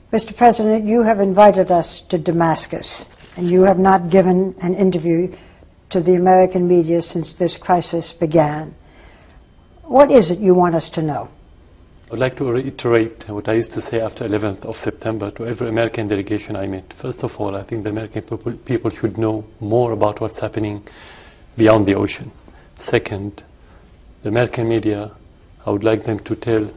Mr. President, you have invited us to Damascus, and you have not given an interview to the American media since this crisis began. What is it you want us to know? I would like to reiterate what I used to say after 11th of September to every American delegation I met. First of all, I think the American people should know more about what's happening beyond the ocean. Second, the American media, I would like them to tell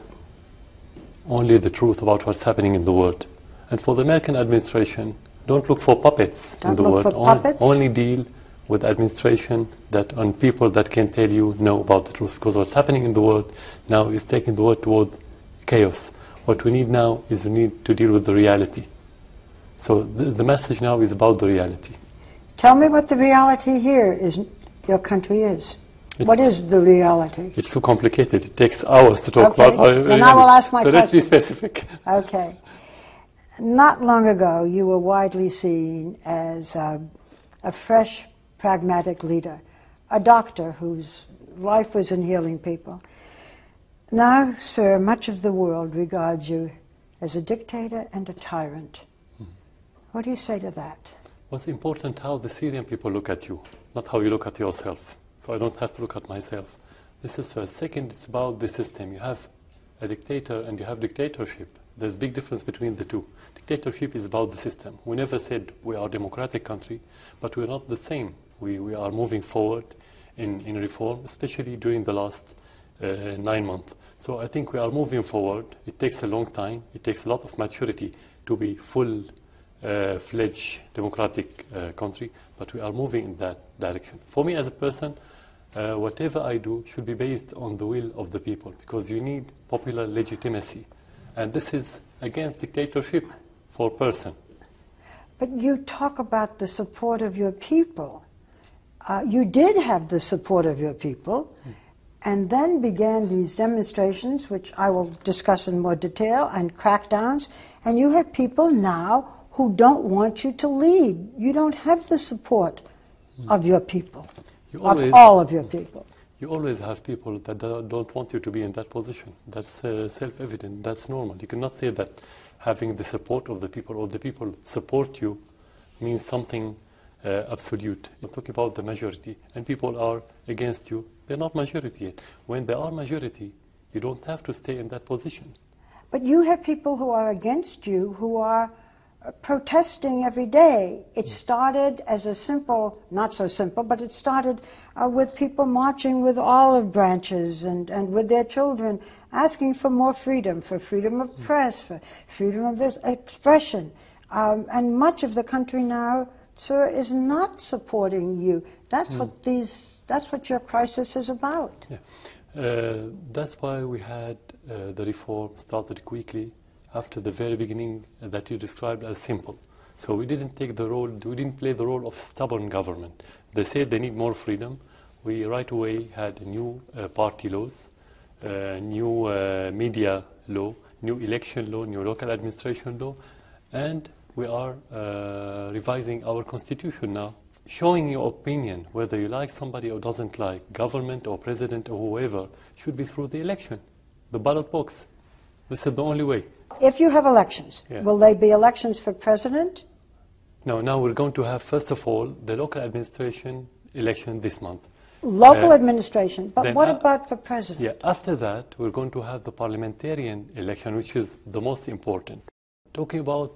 only the truth about what's happening in the world. And for the American administration, don't look for puppets in the world. Only deal with administration on people that can tell you no about the truth. Because what's happening in the world now is taking the world toward chaos. What we need now is we need to deal with the reality. So the message now is about the reality. Tell me what the reality here is, your country is. What is the reality? It's so complicated. It takes hours to talk about. Then I will ask my question. So let's be specific. Okay. Not long ago, you were widely seen as a fresh, pragmatic leader, a doctor whose life was in healing people. Now, sir, much of the world regards you as a dictator and a tyrant. What do you say to that? What's important how the Syrian people look at you, not how you look at yourself. So I don't have to look at myself. This is first. Second, it's about the system. You have a dictator and you have dictatorship. There's a big difference between the two. Dictatorship is about the system. We never said we are a democratic country, but we're not the same. We are moving forward in reform, especially during the last 9 months. So I think we are moving forward. It takes a long time. It takes a lot of maturity to be full-fledged democratic country, but we are moving in that direction. For me as a person, whatever I do should be based on the will of the people, because you need popular legitimacy. And this is against dictatorship for a person. But you talk about the support of your people. You did have the support of your people, and then began these demonstrations, which I will discuss in more detail, and crackdowns, and you have people now who don't want you to leave. You don't have the support of your people, of all of your people. You always have people that don't want you to be in that position. That's self-evident. That's normal. You cannot say that having the support of the people or the people support you means something absolute. You're talking about the majority, and people are against you. They're not majority yet. When they are majority, you don't have to stay in that position. But you have people who are against you who are protesting every day. It started as a simple, not so simple, but it started with people marching with olive branches and with their children, asking for more freedom, for freedom of press, for freedom of expression. And much of the country now, sir, is not supporting you. That's what your crisis is about. Yeah. That's why we had the reform started quickly after the very beginning that you described as simple. So we didn't play the role of stubborn government. They said they need more freedom. We right away had new party laws, new media law, new election law, new local administration law, and we are revising our constitution now, showing your opinion, whether you like somebody or doesn't like, government or president or whoever, should be through the election, the ballot box. This is the only way. If you have elections, will they be elections for president? No, now we're going to have, first of all, the local administration election this month. Local administration, but what about for president? Yeah, after that, we're going to have the parliamentarian election, which is the most important. Talking about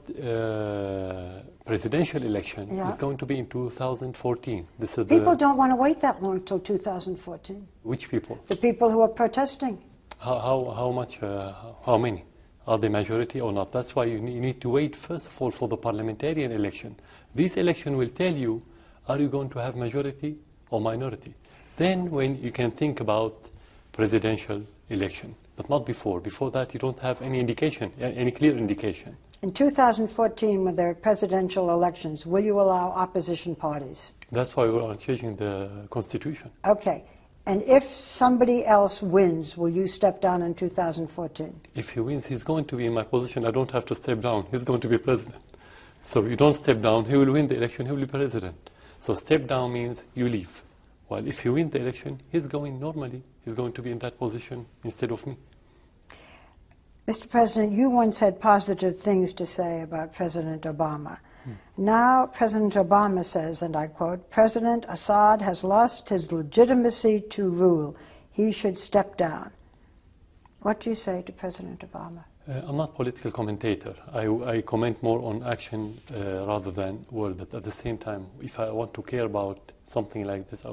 presidential election, it's going to be in 2014. This is people don't want to wait that long until 2014. Which people? The people who are protesting. How much? How many? Are they majority or not? That's why you need to wait, first of all, for the parliamentarian election. This election will tell you, are you going to have majority or minority? Then when you can think about presidential election, but not before. Before that, you don't have any indication, any clear indication. In 2014, when there are presidential elections, will you allow opposition parties? That's why we are changing the constitution. Okay. And if somebody else wins, will you step down in 2014? If he wins, he's going to be in my position. I don't have to step down. He's going to be president. So you don't step down. He will win the election. He will be president. So step down means you leave. While if he wins the election, he's going to be in that position instead of me. Mr. President, you once had positive things to say about President Obama. Now President Obama says, and I quote, "President Assad has lost his legitimacy to rule. He should step down." What do you say to President Obama? I'm not a political commentator. I comment more on action rather than word. But at the same time, if I want to care about something like this,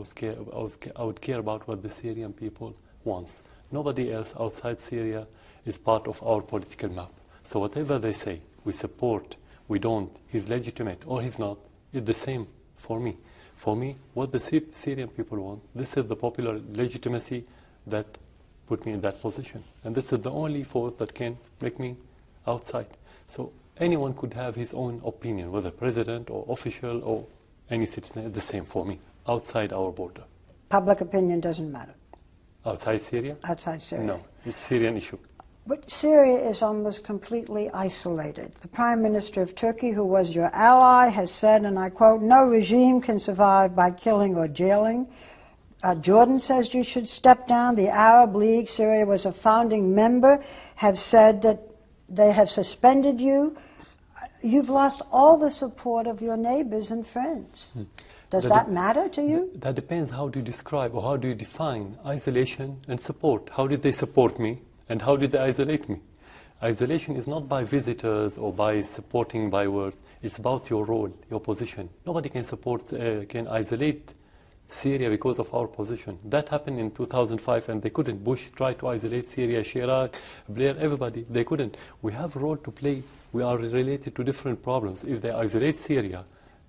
I would care about what the Syrian people wants. Nobody else outside Syria is part of our political map. So whatever they say, we support, we don't, he's legitimate or he's not, it's the same for me. For me, what the Syrian people want, this is the popular legitimacy that put me in that position. And this is the only force that can make me outside. So anyone could have his own opinion, whether president or official or any citizen, it's the same for me, outside our border. Public opinion doesn't matter. Outside Syria? Outside Syria. No, it's a Syrian issue. But Syria is almost completely isolated. The Prime Minister of Turkey, who was your ally, has said, and I quote, "No regime can survive by killing or jailing." Jordan says you should step down. The Arab League, Syria was a founding member, have said that they have suspended you. You've lost all the support of your neighbors and friends. Does that matter to you? That depends how do you describe or how do you define isolation and support. How did they support me and how did they isolate me? Isolation is not by visitors or by supporting by words. It's about your role, your position. Nobody can can isolate Syria because of our position. That happened in 2005 and they couldn't. Bush tried to isolate Syria, Chirac, Blair, everybody. They couldn't. We have a role to play. We are related to different problems. If they isolate Syria,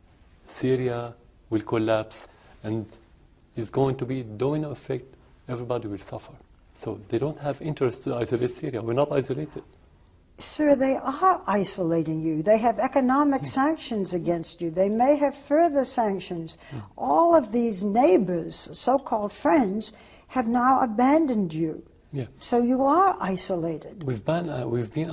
Syria will collapse and it's going to be domino effect. Everybody will suffer. So they don't have interest to isolate Syria. We're not isolated. Sir, they are isolating you. They have economic sanctions against you. They may have further sanctions. All of these neighbors, so-called friends, have now abandoned you. Yeah. So you are isolated. We've been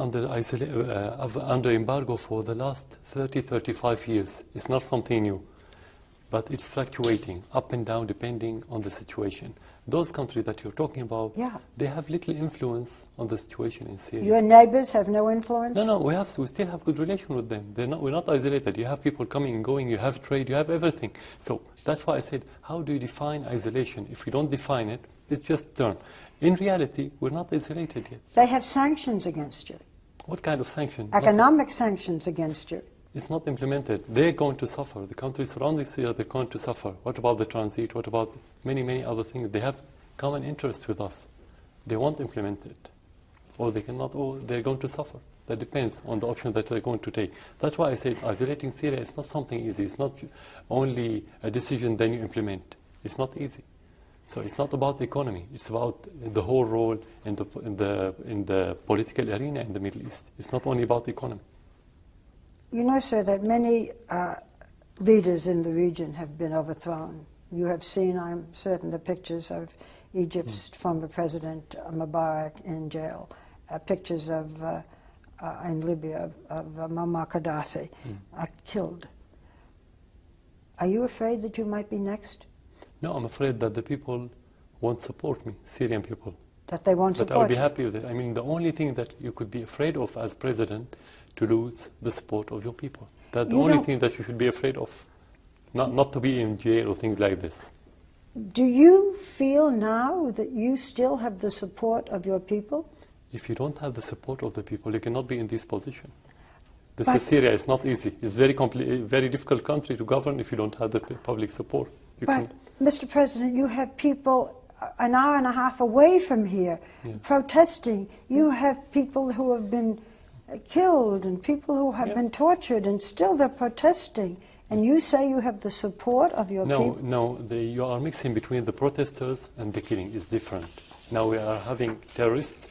under embargo for the last 30, 35 years. It's not something new. But it's fluctuating up and down depending on the situation. Those countries that you're talking about, they have little influence on the situation in Syria. Your neighbors have no influence? No, we still have good relation with them. We're not isolated. You have people coming and going, you have trade, you have everything. So that's why I said, how do you define isolation? If you don't define it, it's just term. In reality, we're not isolated yet. They have sanctions against you. What kind of sanctions? Economic sanctions against you. It's not implemented. They're going to suffer. The countries surrounding Syria, they're going to suffer. What about the transit? What about many, many other things? They have common interests with us. They won't implement it. Or they cannot, or they're going to suffer. That depends on the option that they're going to take. That's why I said isolating Syria is not something easy. It's not only a decision then you implement. It's not easy. So it's not about the economy. It's about the whole role in the political arena in the Middle East. It's not only about the economy. You know, sir, that many leaders in the region have been overthrown. You have seen, I'm certain, the pictures of Egypt's former president Mubarak in jail, pictures of, in Libya, of Muammar Gaddafi killed. Are you afraid that you might be next? No, I'm afraid that the people won't support me, Syrian people. That they won't support you? But I'll be happy with it. I mean, the only thing that you could be afraid of as president to lose the support of your people. That's the only thing that you should be afraid of. Not to be in jail or things like this. Do you feel now that you still have the support of your people? If you don't have the support of the people, you cannot be in this position. This is Syria. It's not easy. It's very difficult country to govern if you don't have the public support. But, Mr. President, you have people an hour and a half away from here protesting. You have people who have been killed and people who have been tortured, and still they're protesting. And you say you have the support of your people? No, you are mixing between the protesters and the killing. It's different. Now we are having terrorists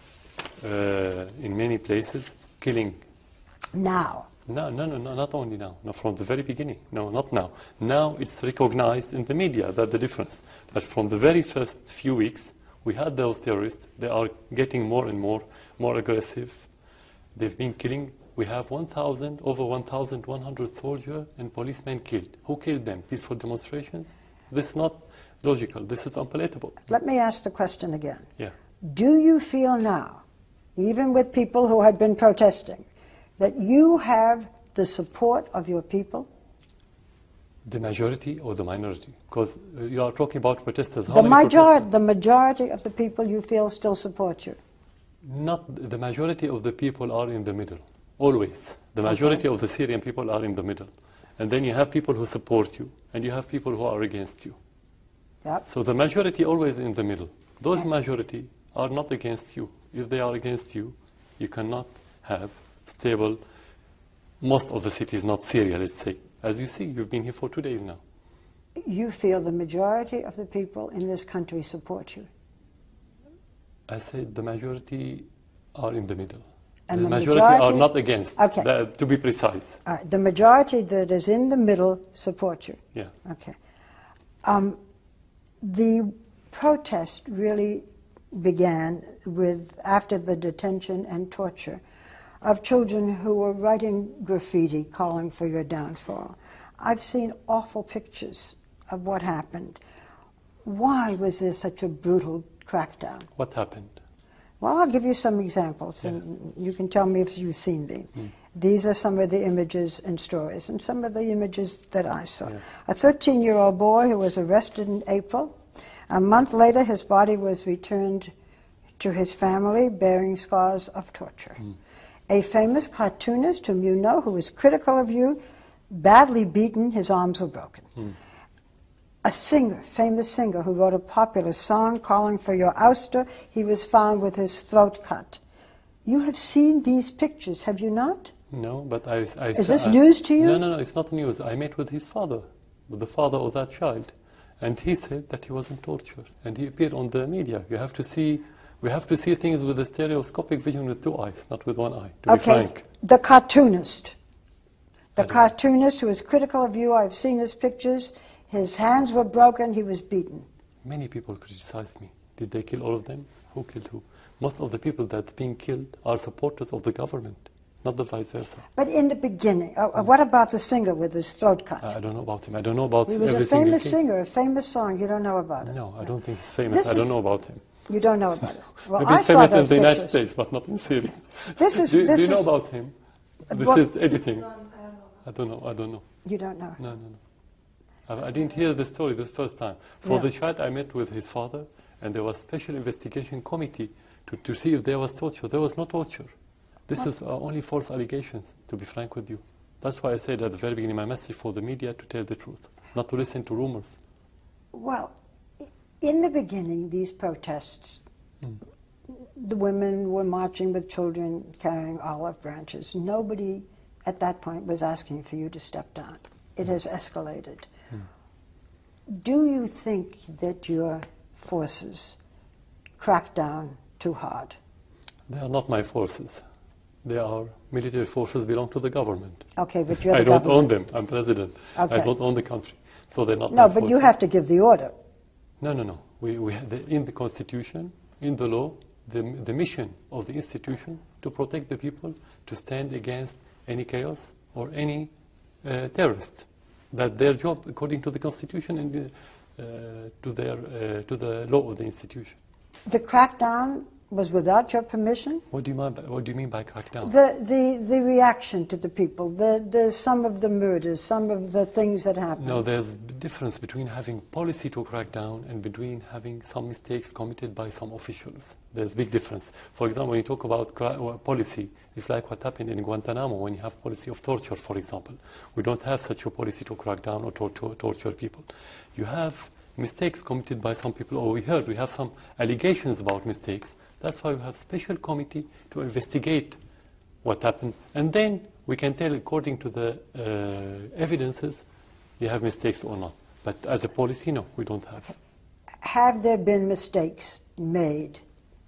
in many places killing. Now? No, not only now. No, from the very beginning. No, not now. Now it's recognized in the media, that's the difference. But from the very first few weeks, we had those terrorists. They are getting more and more aggressive. They've been killing. We have over 1,100 soldiers and policemen killed. Who killed them? Peaceful demonstrations? This is not logical. This is unpalatable. Let me ask the question again. Yeah. Do you feel now even with people who had been protesting, that you have the support of your people? The majority or the minority? Because you are talking about protesters. How The many protesters? majority of the people you feel still support you. Not the majority of the people are in the middle, always. The majority of the Syrian people are in the middle. And then you have people who support you, and you have people who are against you. Yep. So the majority always in the middle. Those majority are not against you. If they are against you, you cannot have stable, most of the cities, not Syria, let's say. As you see, you've been here for 2 days now. You feel the majority of the people in this country support you. I said the majority are in the middle. And the the majority are not against, Okay. to be precise. The majority that is in the middle support you. Yeah. Okay. The protest really began with after the detention and torture of children who were writing graffiti calling for your downfall. I've seen awful pictures of what happened. Why was there such a brutal crackdown? What happened? Well, I'll give you some examples, and you can tell me if you've seen them. These are some of the images and stories, and some of the images that I saw. Yeah. A 13-year-old boy who was arrested in April. A month later, his body was returned to his family, bearing scars of torture. A famous cartoonist whom you know, who was critical of you, badly beaten, his arms were broken. A singer, famous singer, who wrote a popular song calling for your ouster, he was found with his throat cut. You have seen these pictures, have you not? No, but I Is this news to you? No, it's not news. I met with his father, with the father of that child, and he said that he wasn't tortured, and he appeared on the media. We have to see things with a stereoscopic vision with 2 eyes, not with 1 eye, to be frank. The cartoonist. The cartoonist who was critical of you, I've seen his pictures. His hands were broken, he was beaten. Many people criticized me. Did they kill all of them? Who killed who? Most of the people that are being killed are supporters of the government, not the vice versa. But in the beginning, what about the singer with his throat cut? I don't know about him. I don't know about He was every a famous single singer, a famous song. You don't know about it? No, I don't think he's famous. I don't know about him. You don't know about it? Well, Maybe I he's saw famous in those the United pictures. States, but not in Syria. Do you know about him? This What? is editing. I don't know. You don't know. No. I didn't hear the story the first time. For the child, I met with his father, and there was a special investigation committee to see if there was torture. There was no torture. This is only false allegations, to be frank with you. That's why I said at the very beginning, my message for the media to tell the truth, not to listen to rumors. Well, in the beginning, these protests, the women were marching with children carrying olive branches. Nobody at that point was asking for you to step down. It has escalated. Do you think that your forces cracked down too hard? They are not my forces. They are military forces belong to the government. Okay, but you're the I don't government. own them. I'm president. Okay. I don't own the country. So they're not No, my but you forces. have to give the order. No. We have in the Constitution, in the law, the mission of the institution to protect the people, to stand against any chaos or any terrorist. That's their job according to the Constitution and to the law of the institution. The crackdown was without your permission? What do you mean by crackdown? The reaction to the people, some of the murders, some of the things that happened. No, there's a difference between having policy to crack down and between having some mistakes committed by some officials. There's a big difference. For example, when you talk about policy, it's like what happened in Guantanamo when you have policy of torture, for example. We don't have such a policy to crack down or torture people. You have mistakes committed by some people, or we have some allegations about mistakes. That's why we have special committee to investigate what happened. And then we can tell, according to the evidences, you have mistakes or not. But as a policy, no, we don't have. Have there been mistakes made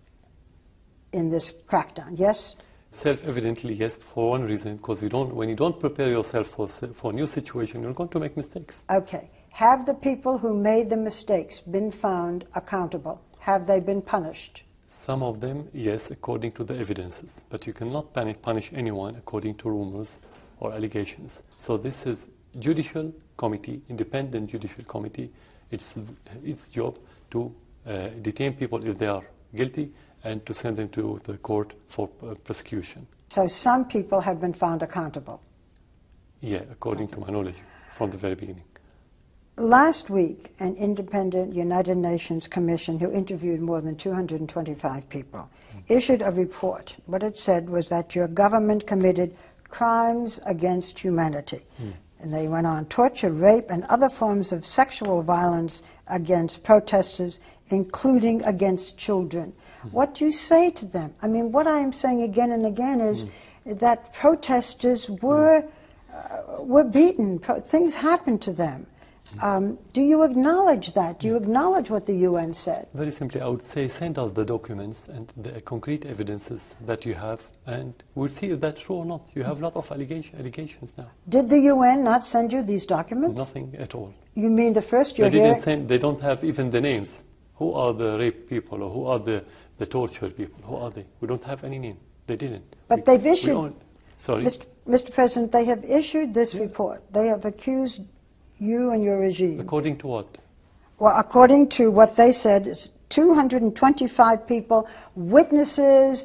in this crackdown, yes? Self-evidently, yes, for one reason, because when you don't prepare yourself for a new situation, you're going to make mistakes. Okay. Have the people who made the mistakes been found accountable? Have they been punished? Some of them, yes, according to the evidences. But you cannot punish anyone according to rumors or allegations. So this is judicial committee, independent judicial committee. It's its job to detain people if they are guilty and to send them to the court for prosecution. So some people have been found accountable. Yeah, according to my knowledge, from the very beginning. Last week, an independent United Nations commission who interviewed more than 225 people issued a report. What it said was that your government committed crimes against humanity. And they went on torture, rape, and other forms of sexual violence against protesters, including against children. What do you say to them? I mean, what I am saying again and again is that protesters were beaten. Things happened to them. Do you acknowledge that? Do you acknowledge what the UN said? Very simply, I would say send us the documents and the concrete evidences that you have, and we'll see if that's true or not. You have a lot of allegations now. Did the UN not send you these documents? Nothing at all. You mean the first you're They here? they don't have even the names. Who are the rape people, or who are the torture people? Who are they? We don't have any name. They didn't. But they've issued... Sorry? Mr. President, they have issued this report. They have accused you and your regime. According to what? Well, according to what they said, it's 225 people, witnesses,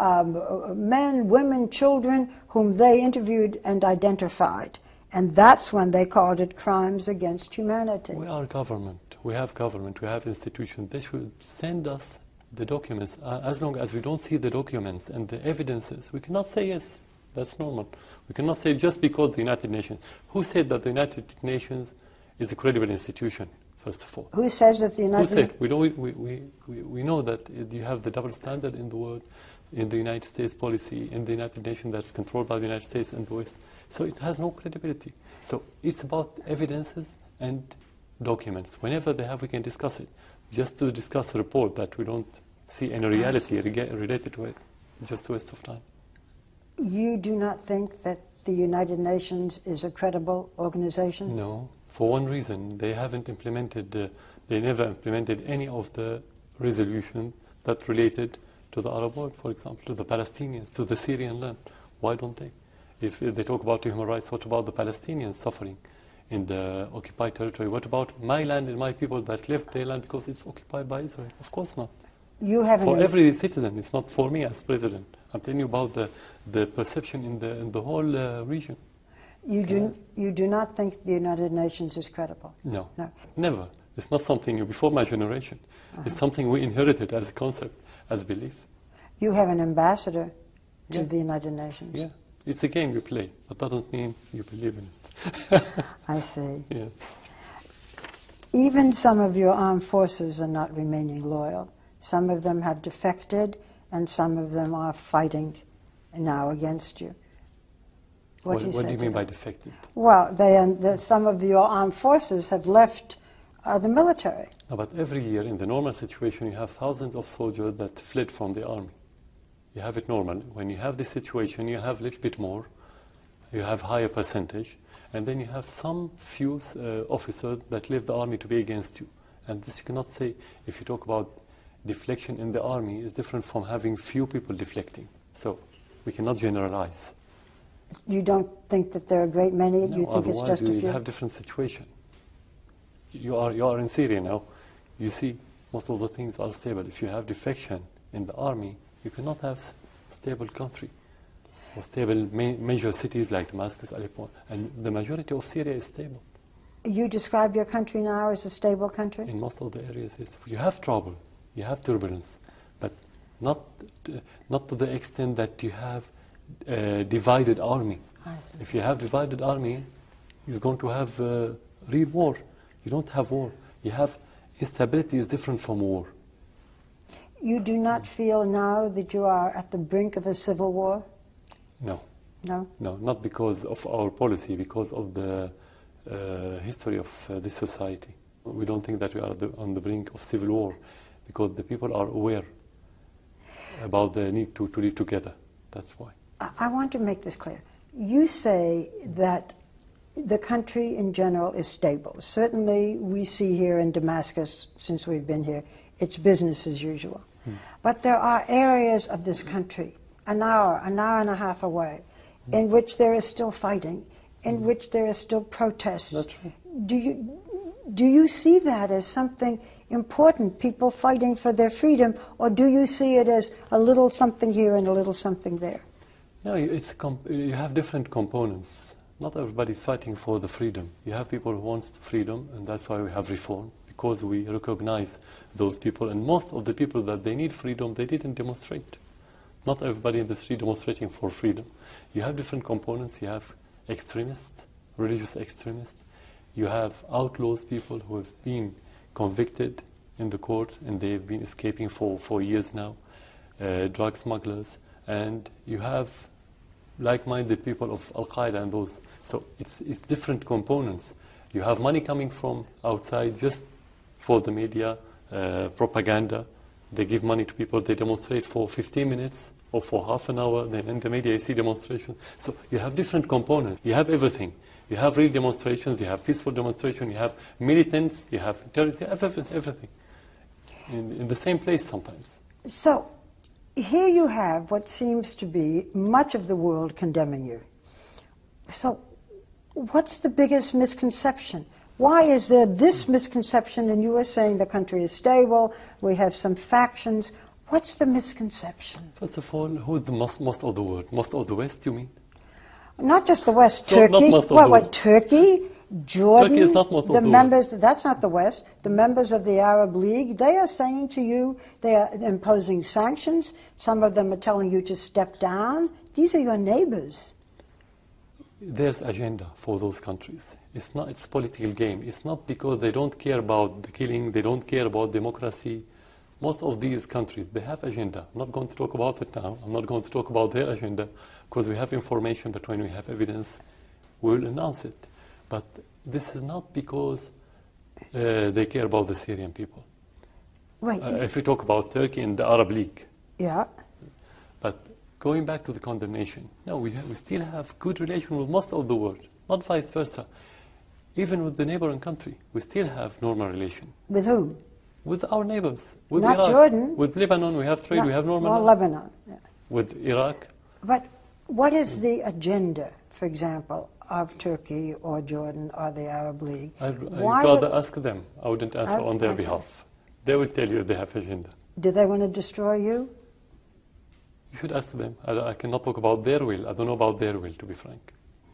men, women, children, whom they interviewed and identified. And that's when they called it crimes against humanity. We are government. We have institutions. They should send us the documents. As long as we don't see the documents and the evidences, we cannot say yes. That's normal. We cannot say just because the United Nations. Who said that the United Nations is a credible institution, first of all? Who says that the United Nations... Who said? We know that you have the double standard in the world, in the United States policy, in the United Nations that's controlled by the United States and the West. So it has no credibility. So it's about evidences and documents. Whenever they have, we can discuss it. Just to discuss a report that we don't see any reality related to it, just a waste of time. You do not think that the United Nations is a credible organization? No, for one reason. They haven't implemented, they never implemented any of the resolution that related to the Arab world, for example, to the Palestinians, to the Syrian land. Why don't they? If they talk about human rights, what about the Palestinians suffering in the occupied territory? What about my land and my people that left their land because it's occupied by Israel? Of course not. You haven't for every citizen, it's not for me as president. I'm telling you about the perception in the whole region. You do not think the United Nations is credible? No, never. It's not something before my generation. It's something we inherited as a concept, as belief. You have an ambassador to the United Nations? Yeah, it's a game you play, but doesn't mean you believe in it. I see. Yeah. Even some of your armed forces are not remaining loyal. Some of them have defected, and some of them are fighting now against you. What do you mean by defected? Well, some of your armed forces have left the military. No, but every year in the normal situation, you have thousands of soldiers that fled from the army. You have it normal. When you have this situation, you have a little bit more. You have higher percentage. And then you have some few officers that left the army to be against you. And this you cannot say, if you talk about deflection in the army, is different from having few people deflecting. So we cannot generalize. You don't think that there are a great many? No, you think it's just a few? You have different situation. You are in Syria now. You see, most of the things are stable. If you have defection in the army, you cannot have stable country or stable major cities like Damascus, Aleppo, and the majority of Syria is stable. You describe your country now as a stable country? In most of the areas, yes. You have trouble, you have turbulence, but not to the extent that you have a divided army. If you have divided army, you're going to have real war. You don't have war. You have instability is different from war. You do not feel now that you are at the brink of a civil war? No. No? No, not because of our policy, because of the history of this society. We don't think that we are on the brink of civil war, because the people are aware about the need to live together. That's why. I want to make this clear. You say that the country in general is stable. Certainly we see here in Damascus, since we've been here, it's business as usual. But there are areas of this country, an hour and a half away, in which there is still fighting, in which there is still protests. That's true. do you see that as something important, people fighting for their freedom, or do you see it as a little something here and a little something there? No, you have different components. Not everybody's fighting for the freedom. You have people who want freedom, and that's why we have reform, because we recognize those people. And most of the people that they need freedom, they didn't demonstrate. Not everybody in the street demonstrating for freedom. You have different components. You have extremists, religious extremists. You have outlaws, people who have been convicted in the court and they've been escaping for years now, drug smugglers, and you have like-minded people of Al-Qaeda and those. So it's different components. You have money coming from outside just for the media, propaganda. They give money to people, they demonstrate for 15 minutes or for half an hour, then in the media you see demonstrations. So you have different components. You have everything. You have real demonstrations, you have peaceful demonstrations, you have militants, you have terrorists, you have everything in the same place sometimes. So here you have what seems to be much of the world condemning you. So what's the biggest misconception? Why is there this misconception, and you are saying the country is stable, we have some factions. What's the misconception? First of all, who is the most of the world? Most of the West, you mean? Not just the West, So Turkey. not most of the world. Turkey, Jordan, Turkey is not most of the the members, that's not the West, the members of the Arab League, they are saying to you, they are imposing sanctions. Some of them are telling you to step down. These are your neighbors. There's agenda for those countries. It's a political game. It's not because they don't care about the killing, they don't care about democracy. Most of these countries, they have agenda. I'm not going to talk about it now. I'm not going to talk about their agenda because we have information, but when we have evidence, we'll announce it. But this is not because they care about the Syrian people. Right. If we talk about Turkey and the Arab League. Yeah. But going back to the condemnation, no, we still have good relation with most of the world, not vice versa. Even with the neighboring country, we still have normal relation. With who? With our neighbors. With Not Iraq. Jordan. With Lebanon, we have trade, we have normal. Well, Lebanon. Yeah. With Iraq. But what is the agenda, for example, of Turkey or Jordan or the Arab League? I'd rather ask them. I wouldn't answer on their behalf. They will tell you they have agenda. Do they want to destroy you? You should ask them. I cannot talk about their will. I don't know about their will, to be frank.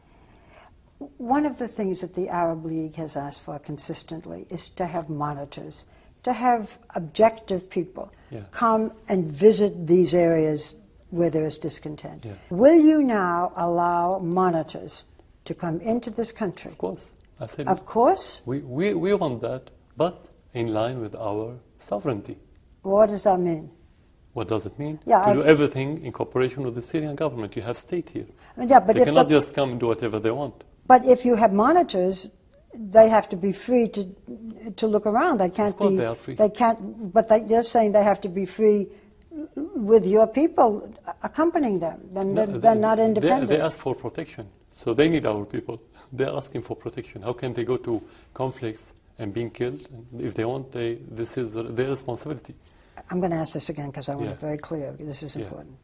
One of the things that the Arab League has asked for consistently is to have monitors, to have objective people come and visit these areas where there is discontent. Yeah. Will you now allow monitors to come into this country? Of course. I said Of course. we want that, but in line with our sovereignty. What does that mean? What does it mean? Yeah, to do everything in cooperation with the Syrian government. You have state here. Yeah, but They if cannot just come and do whatever they want. But if you have monitors, they have to be free to look around. They can't Of course be. they are free. They can't. But they're saying they have to be free with your people accompanying them. Then they're not independent. They ask for protection, so they need our people. They're asking for protection. How can they go to conflicts and being killed? If they want, this is their responsibility. I'm going to ask this again because I want Yeah. it very clear. This is Yeah. important.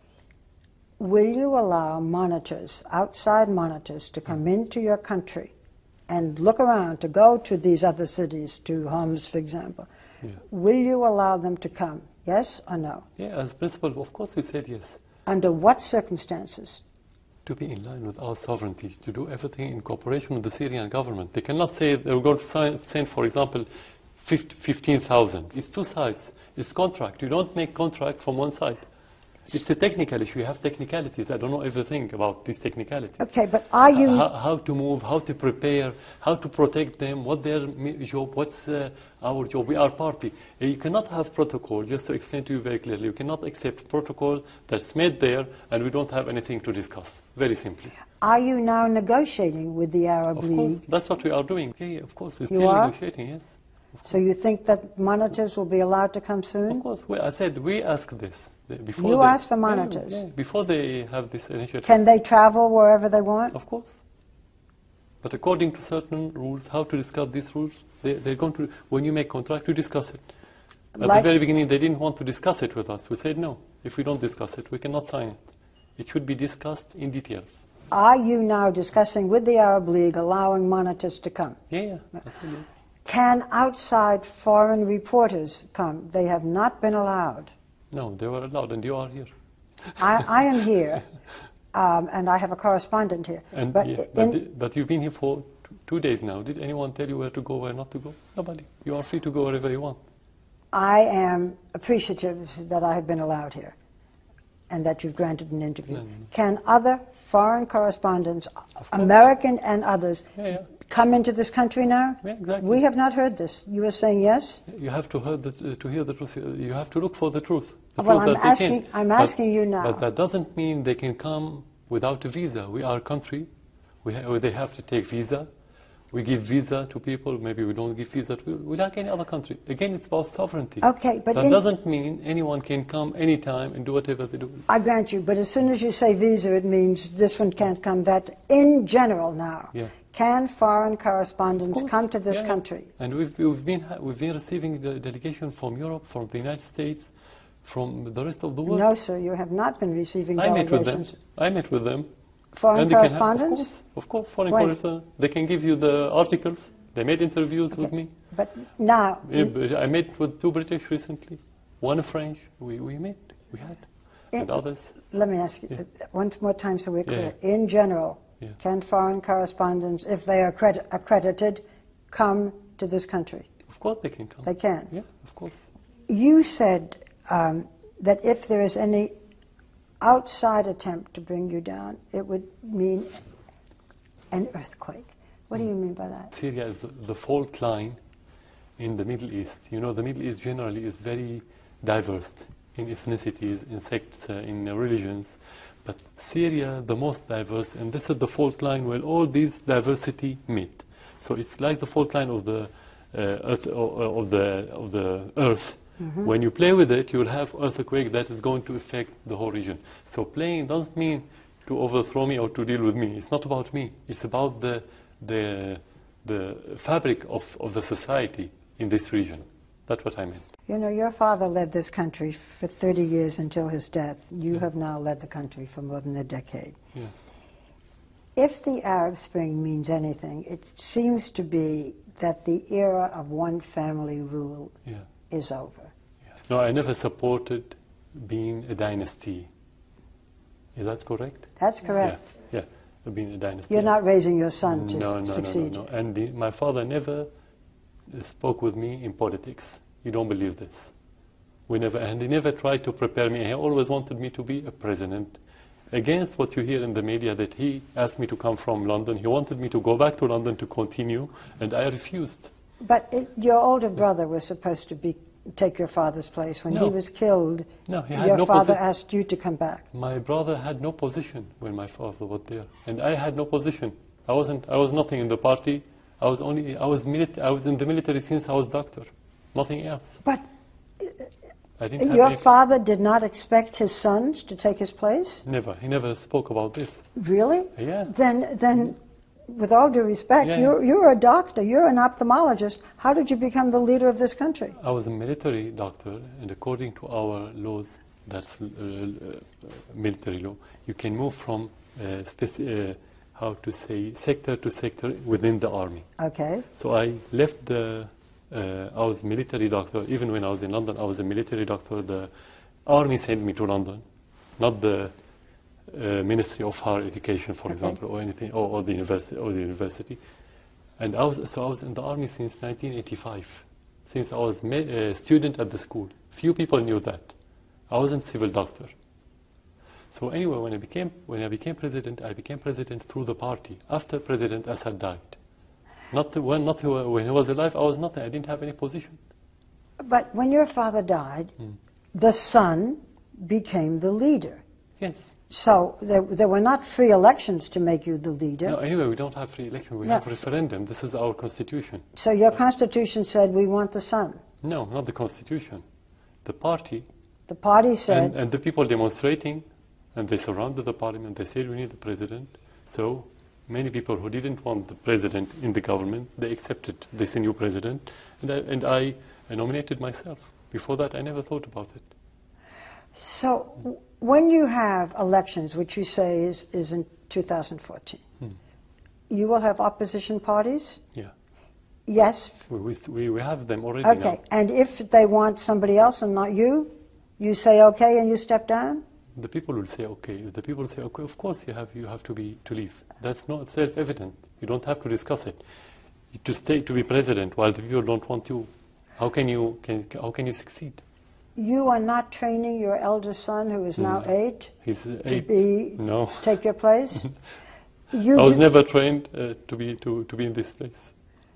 Will you allow monitors, outside monitors, to come into your country and look around, to go to these other cities, to Homs, for example? Yeah. Will you allow them to come? Yes or no? Yeah, as principle, of course we said yes. Under what circumstances? To be in line with our sovereignty, to do everything in cooperation with the Syrian government. They cannot say they're going to send, for example, 15,000. It's two sides. It's contract. You don't make contract from one side. It's a technical issue. You have technicalities. I don't know everything about these technicalities. Okay, but are you... How to move, how to prepare, how to protect them, what their job, what's our job. We are party. You cannot have protocol, just to explain to you very clearly, you cannot accept protocol that's made there and we don't have anything to discuss, very simply. Are you now negotiating with the Arab Of League? course, that's what we are doing. Yeah, of course, we're You still are? negotiating, yes. So you think that monitors will be allowed to come soon? Of course, I said we ask this. Before You ask for monitors? Yeah, before they have this initiative. Can they travel wherever they want? Of course. But according to certain rules, how to discuss these rules, they're going to, when you make contract, you discuss it. At the very beginning, they didn't want to discuss it with us. We said, no, if we don't discuss it, we cannot sign it. It should be discussed in details. Are you now discussing with the Arab League allowing monitors to come? Yeah, I said yes. Can outside foreign reporters come? They have not been allowed. No, they were allowed, and you are here. I am here, and I have a correspondent here. And but you've been here for 2 days now. Did anyone tell you where to go, where not to go? Nobody. You are free to go wherever you want. I am appreciative that I have been allowed here and that you've granted an interview. No. Can other foreign correspondents, American and others, come into this country now? Yeah, exactly. We have not heard this. You are saying yes? You have to hear the truth. You have to look for the truth. Well, I'm asking you now. But that doesn't mean they can come without a visa. We are a country. They have to take visa. We give visa to people. Maybe we don't give visa to people. We like any other country. Again, it's about sovereignty. Okay, but that doesn't mean anyone can come anytime and do whatever they do. I grant you, but as soon as you say visa, it means this one can't come. That in general now, can foreign correspondents come to this country? And we've been receiving the delegation from Europe, from the United States, from the rest of the world. No, sir, you have not been receiving delegations. I met with them. Foreign correspondents? Of course, foreign correspondents. They can give you the articles. They made interviews with me. But now... I met with 2 British recently, 1 French. We had, and others. Let me ask you once more time so we're clear. In general, can foreign correspondents, if they are accredited, come to this country? Of course they can come. They can? Yeah, of course. You said that if there is any outside attempt to bring you down, it would mean an earthquake. What do you mean by that? Syria is the fault line in the Middle East. You know, the Middle East generally is very diverse in ethnicities, in sects, in religions. But Syria, the most diverse, and this is the fault line where all these diversity meet. So it's like the fault line of the earth. Mm-hmm. When you play with it, you will have earthquake that is going to affect the whole region. So playing doesn't mean to overthrow me or to deal with me. It's not about me. It's about the fabric of the society in this region. That's what I meant. You know, your father led this country for 30 years until his death. You have now led the country for more than a decade. Yeah. If the Arab Spring means anything, it seems to be that the era of one family rule is over. No, I never supported being a dynasty. Is that correct? That's correct. Yeah, being a dynasty. You're not raising your son to succeed. No. And my father never spoke with me in politics. You don't believe this. And he never tried to prepare me. He always wanted me to be a president. Against what you hear in the media that he asked me to come from London. He wanted me to go back to London to continue, and I refused. But your older brother was supposed to take your father's place. When he was killed, your father asked you to come back. My brother had no position when my father was there, and I had no position. I was nothing in the party. I was in the military since I was doctor, nothing else. But your father did not expect his sons to take his place? Never. He never spoke about this. Really? Yeah. Then with all due respect, you're a doctor, you're an ophthalmologist. How did you become the leader of this country? I was a military doctor, and according to our laws, that's military law, you can move from sector to sector within the army. Okay. So I left I was military doctor. Even when I was in London, I was a military doctor. The army sent me to London, not the Ministry of Higher Education, for example, or anything, or the university. And I was in the army since 1985, since I was a student at the school. Few people knew that. I wasn't civil doctor. So anyway, when I became president, I became president through the party after President Assad died. When he was alive, I was nothing. I didn't have any position. But when your father died, the son became the leader. Yes. So there were not free elections to make you the leader. No, anyway, we don't have free election. We have referendum. This is our constitution. So your constitution said we want the son. No, not the constitution. The party. The party said. And the people demonstrating, and they surrounded the parliament. They said we need the president. So many people who didn't want the president in the government, they accepted this new president, and I nominated myself. Before that, I never thought about it. So when you have elections, which you say is in 2014, you will have opposition parties? Yeah. Yes. We have them already Okay. now. And if they want somebody else and not you, you say okay and you step down? The people will say okay. If the people say okay, of course you have to leave. That's not self-evident. You don't have to discuss it. To be president while the people don't want you, how can you succeed? You are not training your eldest son, who is now 8, He's to 8. No. take your place? I was never trained to be in this place.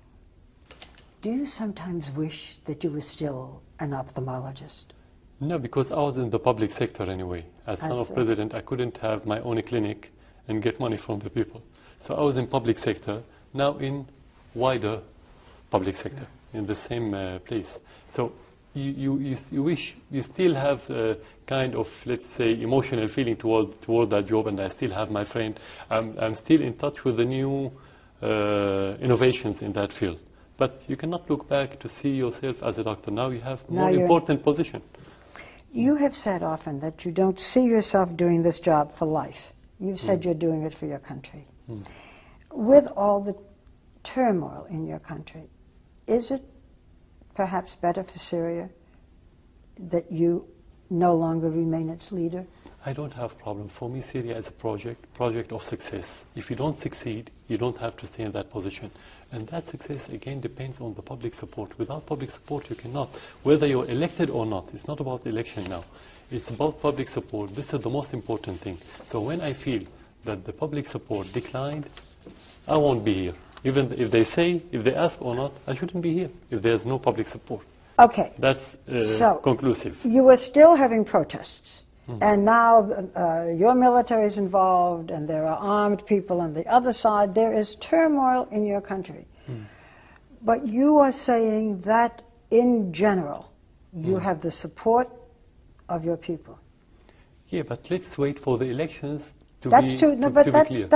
Do you sometimes wish that you were still an ophthalmologist? No, because I was in the public sector anyway. As son of president, I couldn't have my own clinic and get money from the people. So I was in public sector, now in wider public sector, in the same place. So you wish you still have a kind of, let's say, emotional feeling toward that job, and I still have my friend. I'm still in touch with the new innovations in that field. But you cannot look back to see yourself as a doctor. Now you have more important position. You have said often that you don't see yourself doing this job for life. You've said you're doing it for your country. With all the turmoil in your country, is it perhaps better for Syria that you no longer remain its leader? I don't have problem. For me, Syria is a project of success. If you don't succeed, you don't have to stay in that position. And that success, again, depends on the public support. Without public support, you cannot. Whether you're elected or not, it's not about the election now. It's about public support. This is the most important thing. So when I feel that the public support declined, I won't be here. Even if they ask or not, I shouldn't be here if there's no public support. Okay. That's conclusive. You are still having protests. And now your military is involved, and there are armed people on the other side. There is turmoil in your country. But you are saying that, in general, you have the support of your people. Yeah, but let's wait for the elections to That's be too, no, but clear.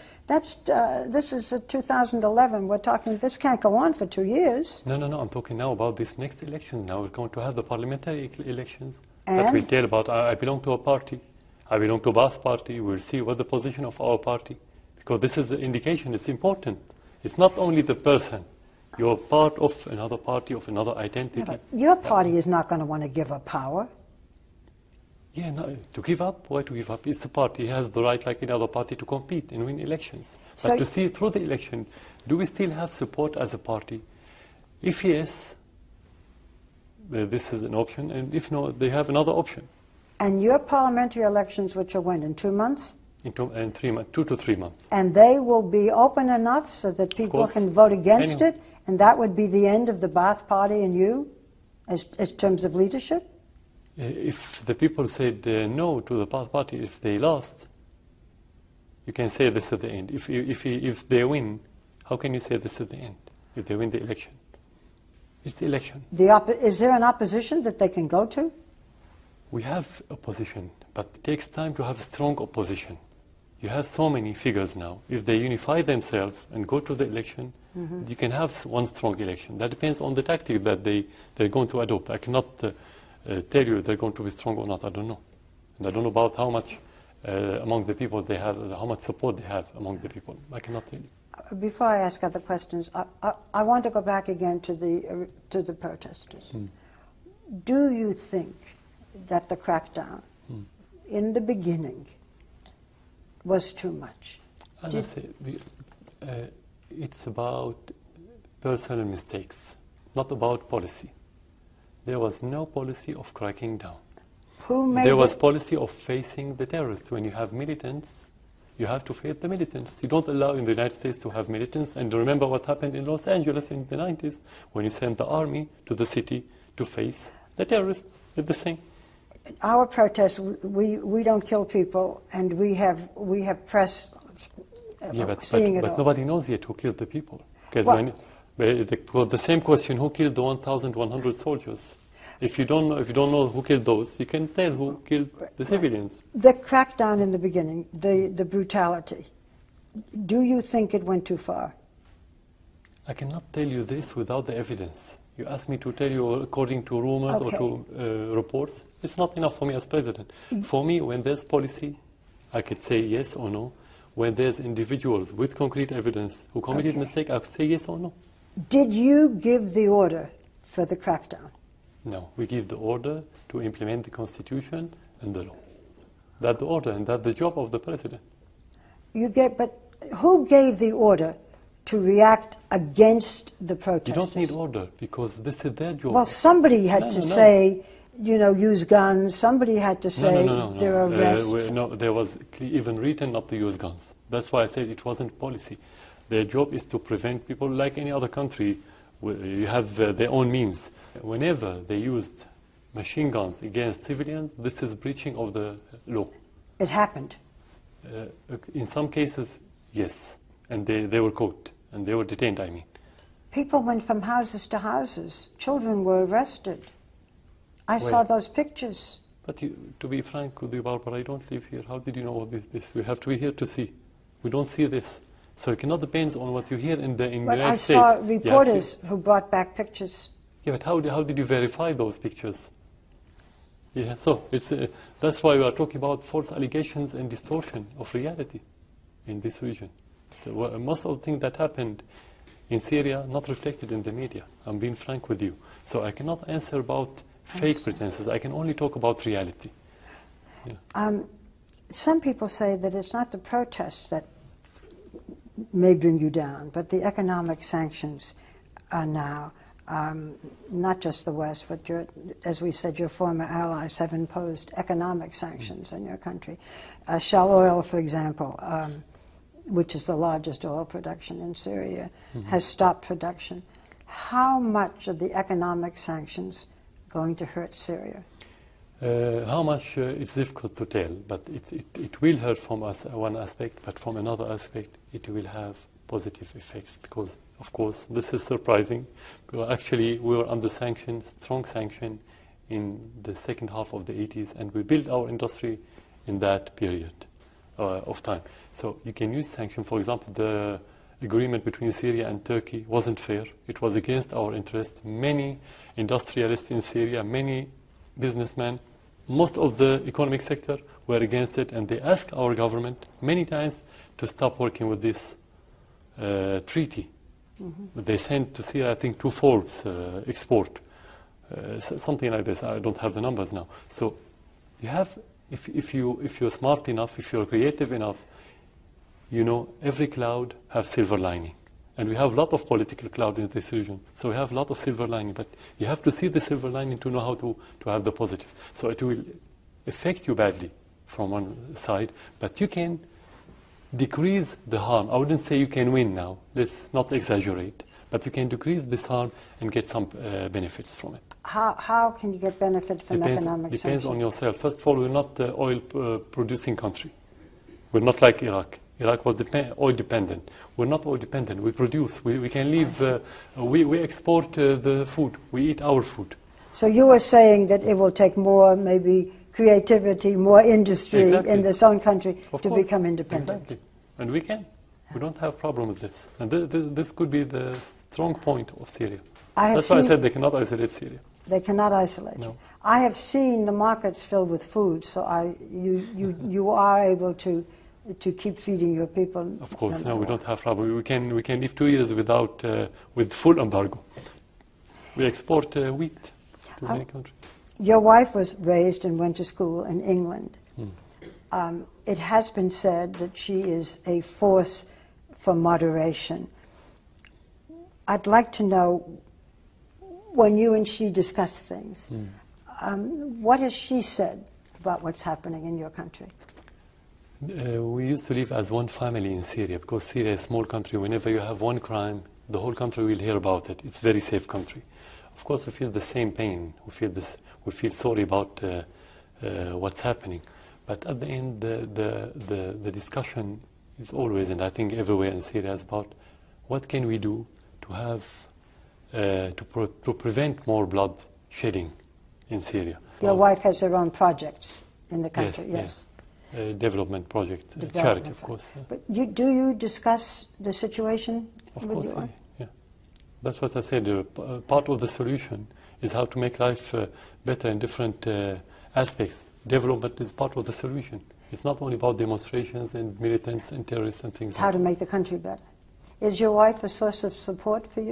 this is 2011. We're talking, this can't go on for 2 years. No. I'm talking now about this next election. Now we're going to have the parliamentary elections. And? That will tell about, I belong to a party. I belong to Ba'ath Party. We'll see what the position of our party. Because this is the indication. It's important. It's not only the person. You're part of another party, of another identity. Yeah, but your party is not going to want to give up power. Yeah, no, to give up? Why to give up? It's a party. It has the right, like any other party, to compete and win elections. But So to see through the election, do we still have support as a party? If yes, this is an option, and if not, they have another option. And your parliamentary elections, which are when, in 2 months? In 2 to 3 months. And they will be open enough so that people can vote against it, and that would be the end of the Ba'ath Party and you, as terms of leadership? If the people said no to the Ba'ath Party, if they lost, you can say this is the end. If they win, how can you say this is the end? If they win the election, it's the election. Is there an opposition that they can go to? We have opposition, but it takes time to have strong opposition. You have so many figures now. If they unify themselves and go to the election, you can have one strong election. That depends on the tactic that they're going to adopt. I cannot tell you if they're going to be strong or not. I don't know. And I don't know about how much among the people they have, how much support they have among the people. I cannot tell you. Before I ask other questions, I want to go back again to the protesters. Do you think that the crackdown in the beginning was too much? As I say, it's about personal mistakes, not about policy. There was no policy of cracking down. There was policy of facing the terrorists. When you have militants, you have to face the militants. You don't allow in the United States to have militants. And remember what happened in Los Angeles in the 90s, when you sent the army to the city to face the terrorists. Did the same. Our protests, we don't kill people, and we have press seeing it all. But nobody knows yet who killed the people. Because the same question, who killed the 1,100 soldiers? If you don't know who killed those, you can tell who killed the civilians. The crackdown in the beginning, the brutality, do you think it went too far? I cannot tell you this without the evidence. You ask me to tell you according to rumors or to reports. It's not enough for me as president. For me, when there's policy, I could say yes or no. When there's individuals with concrete evidence who committed mistake, I could say yes or no. Did you give the order for the crackdown? No, we give the order to implement the constitution and the law. That's the order, and that's the job of the president. But who gave the order to react against the protesters? You don't need order, because this is their job. Well, somebody had to say, use guns. Somebody had to say there are arrests. There was even written not to use guns. That's why I said it wasn't policy. Their job is to prevent people, like any other country. You have their own means. Whenever they used machine guns against civilians, this is breaching of the law. It happened. In some cases, yes. And they were caught, and they were detained, I mean. People went from houses to houses. Children were arrested. I saw those pictures. But to be frank with you, Barbara, I don't live here. How did you know all this? We have to be here to see. We don't see this. So it cannot depend on what you hear in the United States. I saw reporters who brought back pictures. Yeah, but how did you verify those pictures? Yeah, so that's why we are talking about false allegations and distortion of reality in this region. Most of the things that happened in Syria not reflected in the media. I'm being frank with you. So I cannot answer about fake pretenses. I can only talk about reality. Yeah. Some people say that it's not the protests that may bring you down, but the economic sanctions are now. Not just the West, but as we said, your former allies have imposed economic sanctions on your country. Shell Oil, for example, which is the largest oil production in Syria, has stopped production. How much of the economic sanctions going to hurt Syria? How much, it's difficult to tell, but it will hurt from one aspect, but from another aspect, it will have positive effects, because, of course, this is surprising. Actually, we were under strong sanction in the second half of the 80s, and we built our industry in that period of time. So you can use sanctions. For example, the agreement between Syria and Turkey wasn't fair. It was against our interests. Many industrialists in Syria, many businessmen, most of the economic sector were against it, and they asked our government many times to stop working with this treaty. But they sent to Syria, I think, 2 false export, something like this. I don't have the numbers now. So you have, if you're smart enough, if you're creative enough, every cloud has silver lining. And we have a lot of political cloud in this region. So we have a lot of silver lining, but you have to see the silver lining to know how to have the positive. So it will affect you badly from one side, but you can decrease the harm. I wouldn't say you can win now. Let's not exaggerate. But you can decrease this harm and get some benefits from it. How can you get benefit from economic sanctions? Depends on yourself. First of all, we're not an oil-producing country. We're not like Iraq. Iraq was oil dependent. We're not oil dependent. We produce. We can live. We export the food. We eat our food. So you were saying that it will take more, maybe, creativity, more industry in this own country to become independent. Exactly. And we can. We don't have a problem with this. And this could be the strong point of Syria. That's why I said they cannot isolate Syria. They cannot isolate. No. I have seen the markets filled with food, so you are able to keep feeding your people. Of course, no, we don't have problem. We can live 2 years with full embargo. We export wheat to many countries. Your wife was raised and went to school in England. It has been said that she is a force for moderation. I'd like to know, when you and she discuss things, what has she said about what's happening in your country? We used to live as one family in Syria, because Syria is a small country. Whenever you have one crime, the whole country will hear about it. It's a very safe country. Of course, we feel the same pain. We feel sorry about what's happening. But at the end, the discussion is always, and I think everywhere in Syria, is about what can we do to have to prevent more blood shedding in Syria. Your wife has her own projects in the country. Yes. Development project, charity, of course. Yeah. But do you discuss the situation with your wife? Yeah. That's what I said. Part of the solution is how to make life better in different aspects. Development is part of the solution. It's not only about demonstrations and militants and terrorists and things. It's how to make the country better. Is your wife a source of support for you?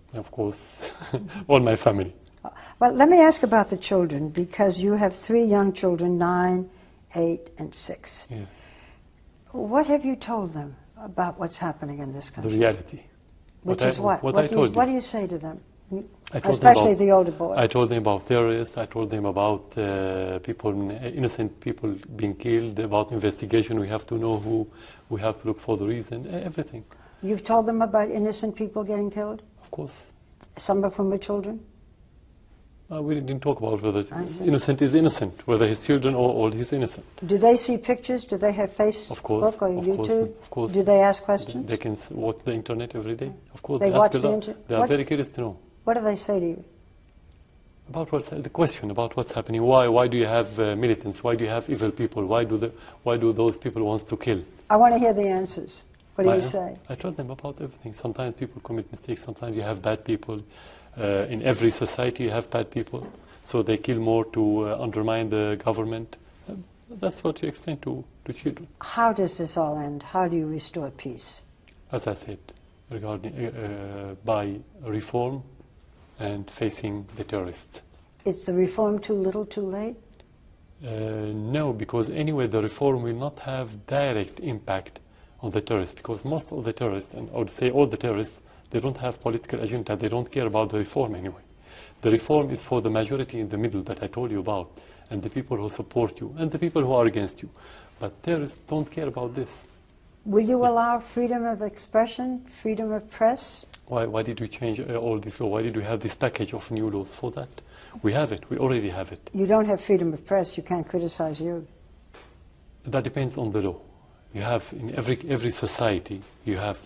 Of course, all my family. Well, let me ask about the children, because you have 3 young children, 9, 8, and 6. Yeah. What have you told them about what's happening in this The country? reality. Which is what? What What I told you. what do you say to them? I told them Especially about- the older boy. I told them about terrorists. I told them about people, innocent people being killed. About investigation, we have to know who. We have to look for the reason. Everything, You've told them about innocent people getting killed? of course. Some of whom are children? We didn't talk about whether I see. innocent is innocent, whether his children or all his innocent. Do they see pictures? Do they have Facebook Of course, or of YouTube? course, of course. Do they ask questions? They can watch the internet every day. Of course, They ask watch a the lot. internet? They are What- very curious to know What do they say to you? about the question about what's happening. Why do you have militants? Why do you have evil people? Why do those people want to kill? I want to hear the answers. What do I- you say? I told them about everything. Sometimes people commit mistakes. Sometimes you have bad people. In every society, you have bad people. So they kill more to undermine the government. That's what you explain to children. How does this all end? How do you restore peace? As I said, regarding by reform and facing the terrorists. Is the reform too little, too late? No, because anyway, the reform will not have direct impact on the terrorists, because most of the terrorists, and I would say all the terrorists, they don't have political agenda. They don't care about the reform anyway. The reform is for the majority in the middle that I told you about, and the people who support you, and the people who are against you. But terrorists don't care about this. Will you allow freedom of expression, freedom of press? Why did we change all this law? Why did we have this package of new laws for that? We have it. We already have it. You don't have freedom of press. You can't criticize you. That depends on the law. You have in every society, you have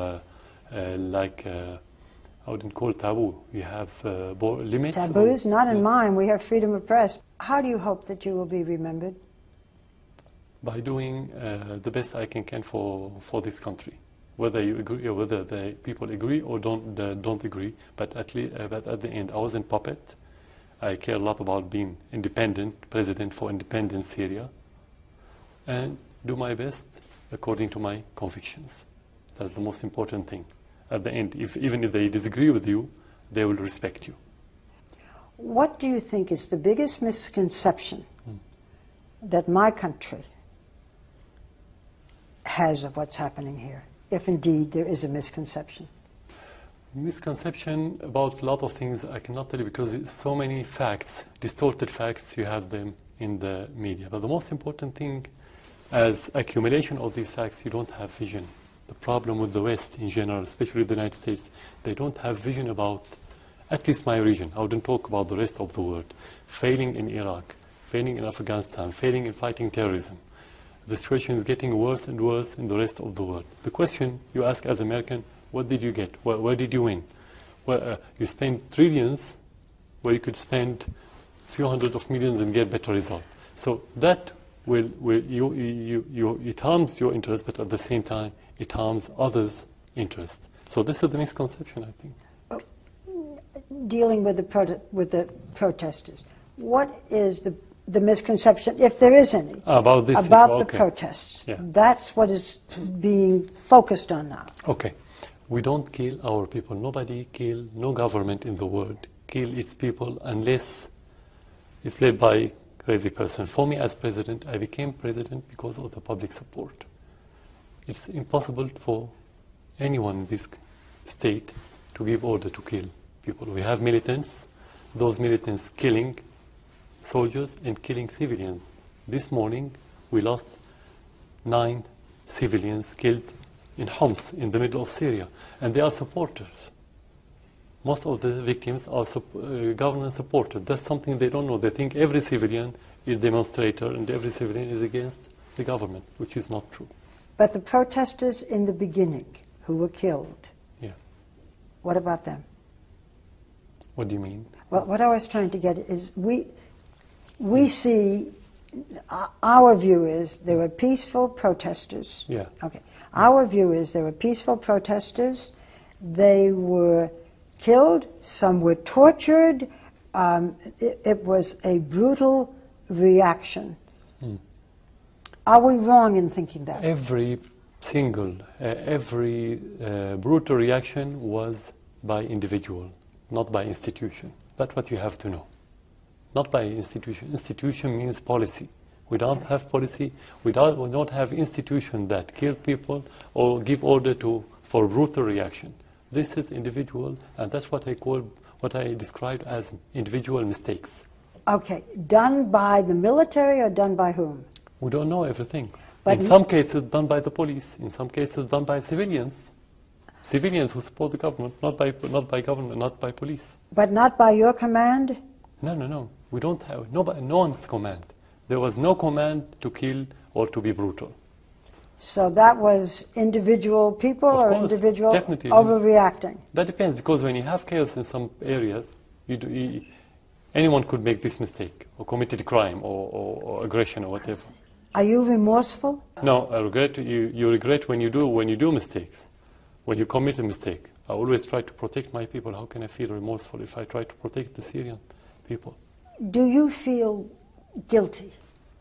I wouldn't call it taboo. You have limits. Taboos? Not in mine. We have freedom of press. How do you hope that you will be remembered? By doing the best I can for this country, whether you agree or whether the people agree or don't agree. But at the end, I wasn't puppet. I care a lot about being independent, president for independent Syria, and do my best according to my convictions. That's the most important thing. At the end, even if they disagree with you, they will respect you. What do you think is the biggest misconception that my country has of what's happening here, if indeed there is a misconception? Misconception about a lot of things I cannot tell you, because it's so many facts, distorted facts, you have them in the media. But the most important thing, as accumulation of these facts, you don't have vision. The problem with the West in general, especially the United States, they don't have vision about, at least my region. I wouldn't talk about the rest of the world. Failing in Iraq, failing in Afghanistan, failing in fighting terrorism. The situation is getting worse and worse in the rest of the world. The question you ask as American, what did you get? Where did you win? Well, you spend trillions where you could spend a few hundred of millions and get better results. So that it harms your interest, but at the same time, it harms others' interests. So this is the misconception, I think. Dealing with the protesters, what is the misconception, if there is any, about this? about Okay. the protests? Yeah. That's what is being focused on now. Okay. We don't kill our people. Nobody kill, no government in the world kill its people unless it's led by a crazy person. For me as president, I became president because of the public support. It's impossible for anyone in this state to give order to kill people. We have militants, those militants killing soldiers and killing civilians. This morning, we lost 9 civilians killed in Homs, in the middle of Syria, and they are supporters. Most of the victims are government supported. That's something they don't know. They think every civilian is demonstrator and every civilian is against the government, which is not true. But the protesters in the beginning who were killed, Yeah. what about them? What do you mean? Well, what I was trying to get is we see, our view is there were peaceful protesters. Yeah. Okay. Our view is there were peaceful protesters. They were killed. Some were tortured. It was a brutal reaction. Are we wrong in thinking that? Every single, brutal reaction was by individual, not by institution. That's what you have to know. Not by institution. Institution means policy. We don't have policy. We don't have institution that kill people or give order for brutal reaction. This is individual, and that's what I described as individual mistakes. Okay, done by the military or done by whom? We don't know everything. But in some cases, done by the police. In some cases, done by civilians. Civilians who support the government, not by government, not by police. But not by your command? No. We don't have no one's command. There was no command to kill or to be brutal. So that was individual people Of or course, individual definitely. overreacting? That depends, because when you have chaos in some areas, anyone could make this mistake or committed crime or aggression or whatever. Are you remorseful? No, I regret. You regret when you do mistakes, when you commit a mistake. I always try to protect my people. How can I feel remorseful if I try to protect the Syrian people? Do you feel guilty?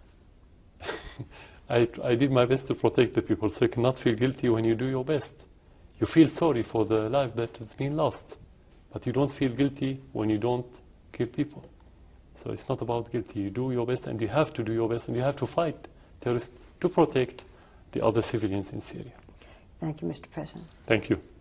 I did my best to protect the people, so you cannot feel guilty when you do your best. You feel sorry for the life that has been lost, but you don't feel guilty when you don't kill people. So it's not about guilty. You do your best, and you have to do your best, and you have to fight terrorists to protect the other civilians in Syria. Thank you, Mr. President. Thank you.